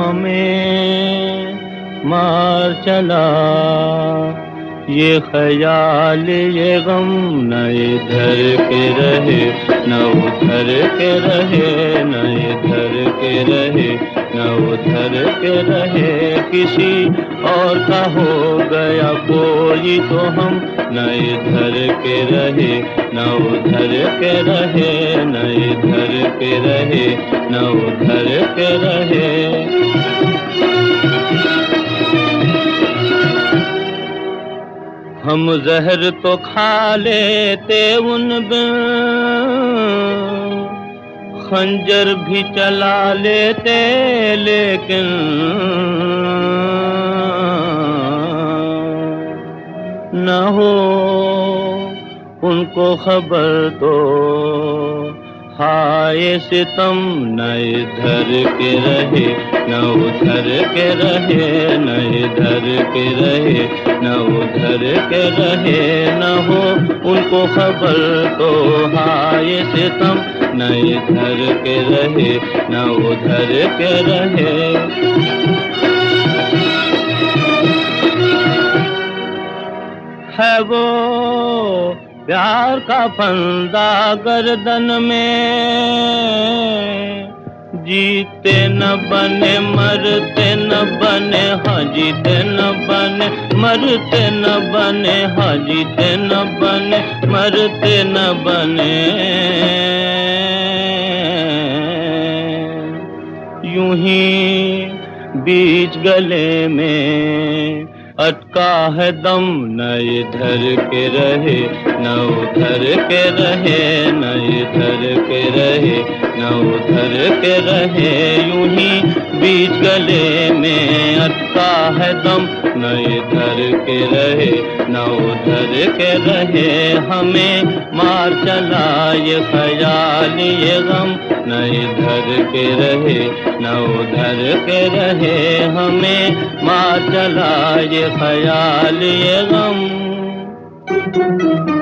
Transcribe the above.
हमें मार चला। ये ख्याल ये गम न इधर के रहे न उधर के रहे, न इधर के रहे न उधर के रहे। किसी और का हो गया कोई तो हम न इधर के रहे न उधर के रहे, न इधर के रहे न उधर के रहे। हम जहर तो खा लेते उन बिन, खंजर भी चला लेते, लेकिन न हो उनको खबर तो हाय सितम न इधर के रहे न उधर के रहे, न इधर के रहे न उधर के रहे। न हो उनको खबर तो हाय सितम न इधर के रहे न उधर के रहे। है वो प्यार का फंदा गर्दन में, जीते न बने मरते न बने, हाँ जीते न बने मरते न बने, हाँ जीते न बने मरते न बने। यूं ही बीच गले में अटका है दम न इधर के रहे न उधर के रहे, न इधर के रहे न उधर के रहे। यूं ही बीच गले में अटका है दम न इधर के रहे न उधर के रहे। हमें मार चला ये ख्याल ये गम न इधर के रहे न उधर के रहे। हमें मार चला ये ख्याल ये गम।